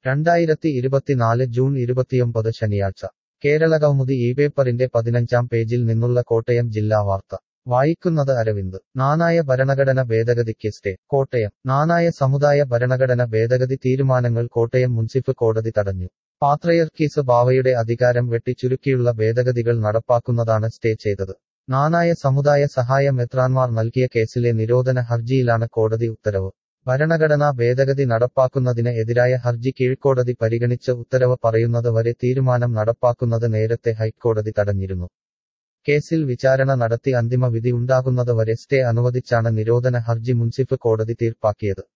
2024 June 29 ശനിയാഴ്ച കേരളകൗമുദി ഈ പേപ്പറിന്റെ 15-ാം പേജിൽ നിന്നുള്ള കോട്ടയം ജില്ലാ വാർത്ത വായിക്കുന്നത് അരവിന്ദ്. നാനായ ഭരണഘടന ഭേദഗതിക്ക് സ്റ്റേ. കോട്ടയം. നാനായ സമുദായ ഭരണഘടന ഭേദഗതി തീരുമാനങ്ങൾ കോട്ടയം മുൻസിഫ് കോടതി തടഞ്ഞു. പാത്രയർക്കീസ് ബാവയുടെ അധികാരം വെട്ടിച്ചുരുക്കിയുള്ള ഭേദഗതികൾ നടപ്പാക്കുന്നതാണ് സ്റ്റേ ചെയ്തത്. നാനായ സമുദായ സഹായ മെത്രാൻമാർ നൽകിയ കേസിലെ നിരോധന ഹർജിയിലാണ് കോടതി ഉത്തരവ്. ഭരണഘടനാ ഭേദഗതി നടപ്പാക്കുന്നതിന് എതിരായ ഹർജി കീഴ്ക്കോടതി പരിഗണിച്ച് ഉത്തരവ് പറയുന്നത് വരെ തീരുമാനം നടപ്പാക്കുന്നത് നേരത്തെ ഹൈക്കോടതി തടഞ്ഞിരുന്നു. കേസിൽ വിചാരണ നടത്തി അന്തിമ വിധി ഉണ്ടാകുന്നത് വരെ സ്റ്റേ അനുവദിച്ചാണ് നിരോധന ഹർജി മുൻസിഫ് കോടതി തീർപ്പാക്കിയത്.